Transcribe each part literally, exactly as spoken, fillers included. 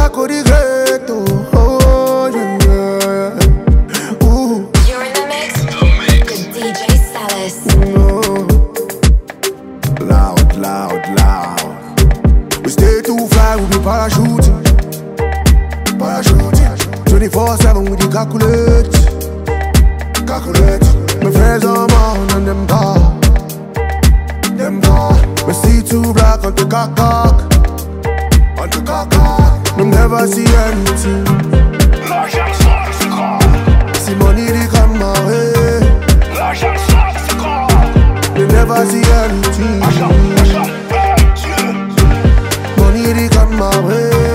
back with the great, oh, oh, yeah, yeah. Ooh. You're in the mix with D J Salas. Oh. Loud, loud, loud. We stay too fly, we be parachuting. Parachuting. twenty-four seven with the calculate. Calculate. My friends are on and them bar. Them bar. Me see two black on the cock cock. On the cock cock. Them never see anything. See money they come my way. They never see anything. Money they come my way.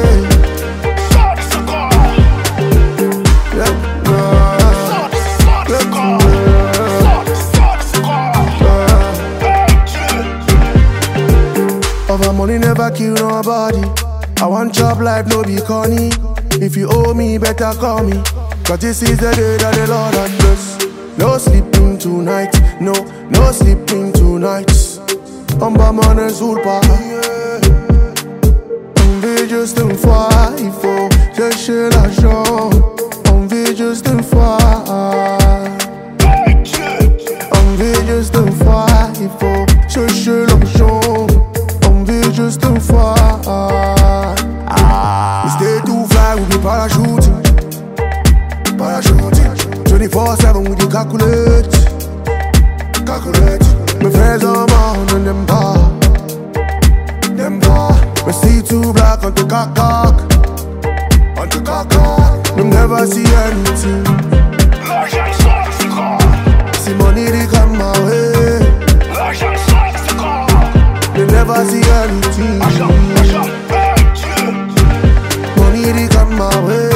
Over money never kill nobody. I want job life, no be corny. If you owe me, better call me. Cause this is the day that the Lord has blessed. No sleeping tonight, no, no sleeping tonight. On va maner sul pas. On veut juste une fois, il faut chercher l'argent. On veut juste une fois. On veut juste une fois, il faut chercher l'argent. Just too far. Ah. We stay too fly, we be parachuting. Parachuting. twenty-four seven with the calculate. Calculate. My friends are on and them bar. Them bar. We see two black on the cock cock. On the cock cock. Them never see anything. See money they come my way. They never see anything. Money they come my way.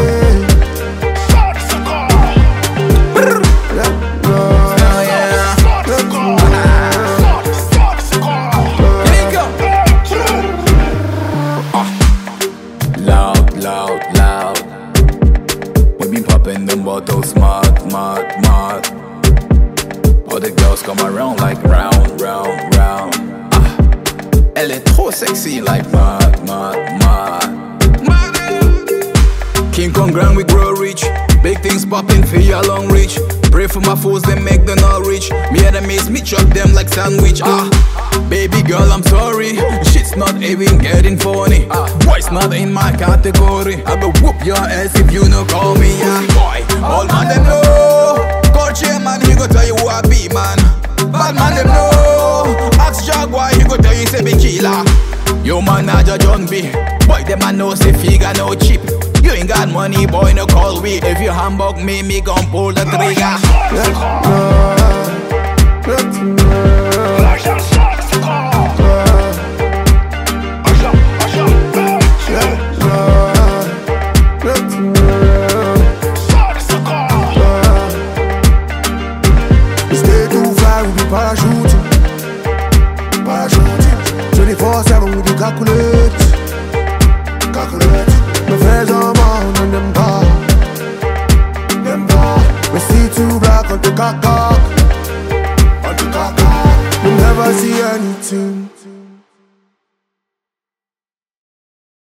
Loud, loud, loud. We been popping them bottles, smart, smart, smart. All the girls come around like round, round, round. Elle est trop sexy like mad, mad, mad, mad. King Kong grand we grow rich. Big things popping for your long reach. Pray for my foes, they make them all rich. Me enemies, me chop them like sandwich. Ah, baby girl, I'm sorry. Shit's not even getting funny. Ah, boys not in my category. I will whoop your ass if you no call me. Ah, boy, all man them know. Call chairman, he go tell you who I be, man. Bad man them know. Ask Jaguar, he go tell you say be killer. Yo man, Naja John B. Boy, them man know say figure no cheap. You ain't got money, boy, no call we. If you humbug me, me gon' pull the trigger. We stay too fly, we be parachuting. Parachuting. twenty-four seven with the calculate. Calculate. My friends are on and them bar. Them bar. We see two black on the cock cock. On the cock cock. We never see anything.